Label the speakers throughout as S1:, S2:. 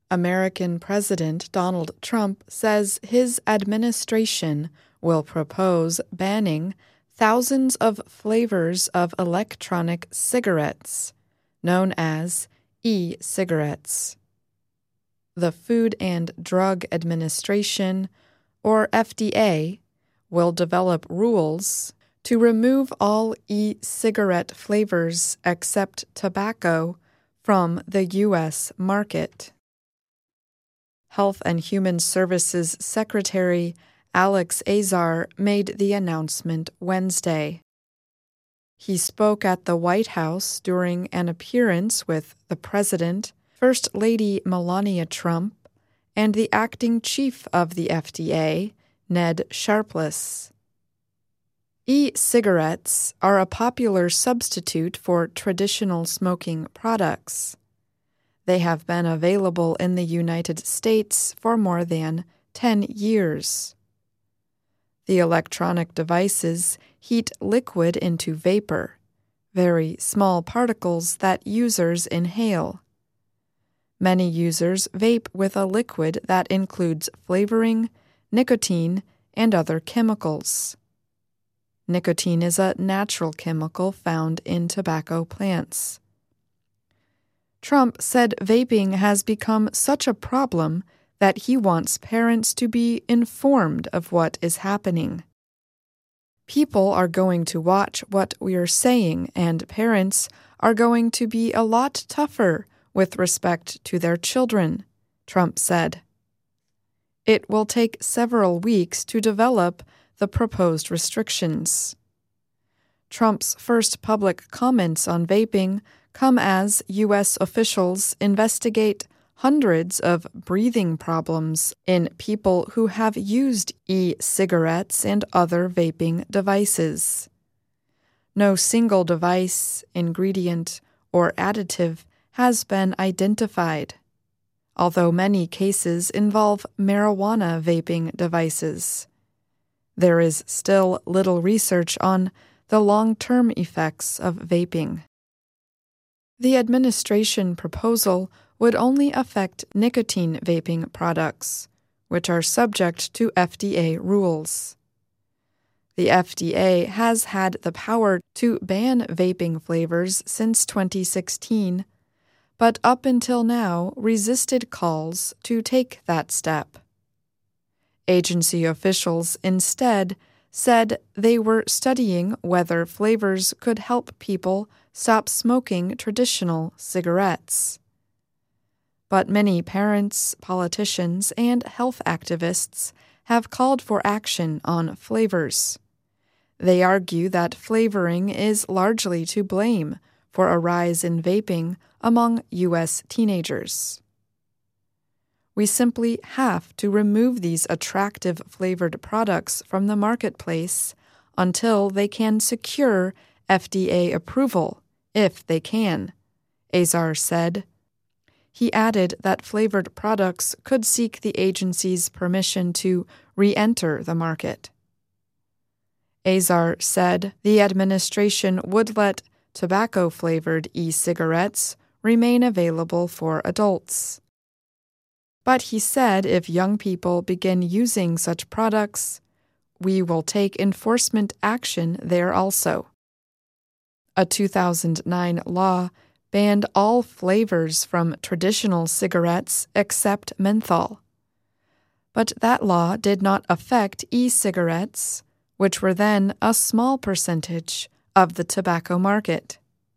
S1: American President Donald Trump says his administration will propose banning thousands of flavors of electronic cigarettes, known as e-cigarettes. The Food and Drug Administration, or FDA, will develop rules to remove all e-cigarette flavors except tobacco from the U.S. market. Health and Human Services Secretary Alex Azar made the announcement Wednesday. He spoke at the White House during an appearance with the President, First Lady Melania Trump, and the acting chief of the FDA, Ned Sharpless. E-cigarettes are a popular substitute for traditional smoking products. They have been available in the United States for more than 10 years. The electronic devices heat liquid into vapor, very small particles that users inhale. Many users vape with a liquid that includes flavoring, nicotine, and other chemicals. Nicotine is a natural chemical found in tobacco plants. Trump said vaping has become such a problem that he wants parents to be informed of what is happening. People are going to watch what we are saying, and parents are going to be a lot tougher with respect to their children, Trump said. It will take several weeks to develop the proposed restrictions. Trump's first public comments on vaping come as U.S. officials investigate hundreds of breathing problems in people who have used e-cigarettes and other vaping devices. No single device, ingredient, or additive has been identified, although many cases involve marijuana vaping devices. There is still little research on the long-term effects of vaping. The administration proposal would only affect nicotine vaping products, which are subject to FDA rules. The FDA has had the power to ban vaping flavors since 2016, but up until now resisted calls to take that step. Agency officials instead said they were studying whether flavors could help people stop smoking traditional cigarettes. But many parents, politicians, and health activists have called for action on flavors. They argue that flavoring is largely to blame for a rise in vaping among U.S. teenagers. We simply have to remove these attractive flavored products from the marketplace until they can secure FDA approval, if they can, Azar said. He added that flavored products could seek the agency's permission to re-enter the market. Azar said the administration would let tobacco-flavored e-cigarettes remain available for adults. But he said if young people begin using such products, we will take enforcement action there also. A 2009 law banned all flavors from traditional cigarettes except menthol. But that law did not affect e-cigarettes, which were then a small percentage of the tobacco market.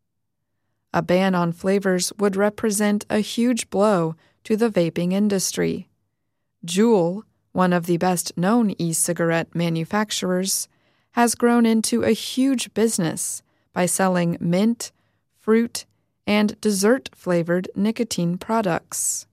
S1: A ban on flavors would represent a huge blow to the vaping industry. Juul, one of the best-known e-cigarette manufacturers, has grown into a huge business by selling mint, fruit, and dessert-flavored nicotine products.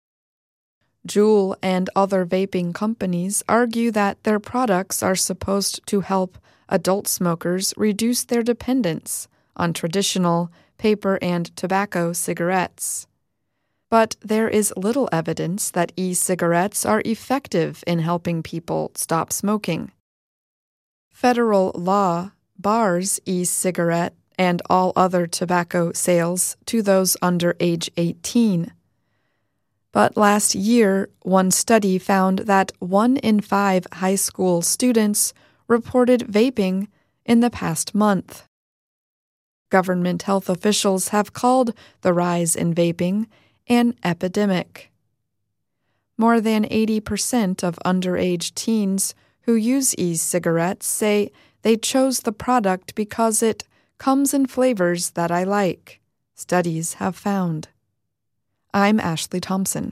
S1: Juul and other vaping companies argue that their products are supposed to help adult smokers reduce their dependence on traditional paper and tobacco cigarettes. But there is little evidence that e-cigarettes are effective in helping people stop smoking. Federal law bars e-cigarette and all other tobacco sales to those under age 18. But last year, one study found that 1 in 5 high school students reported vaping in the past month. Government health officials have called the rise in vaping an epidemic. More than 80% of underage teens who use e-cigarettes say they chose the product because it comes in flavors that I like, studies have found. I'm Ashley Thompson.